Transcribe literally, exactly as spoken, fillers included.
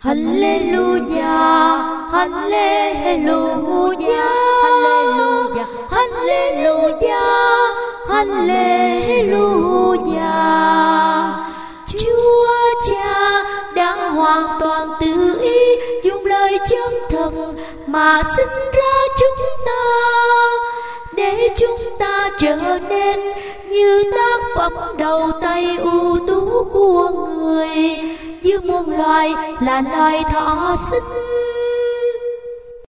Hallelujah, Hallelujah, Hallelujah, Hallelujah, Hallelujah. Chúa Cha đã hoàn toàn tự ý dùng lời chân thần mà sinh ra chúng ta, để chúng ta trở nên như tác phẩm đầu tay ưu tú của người, như muôn loài là loài thọ sinh.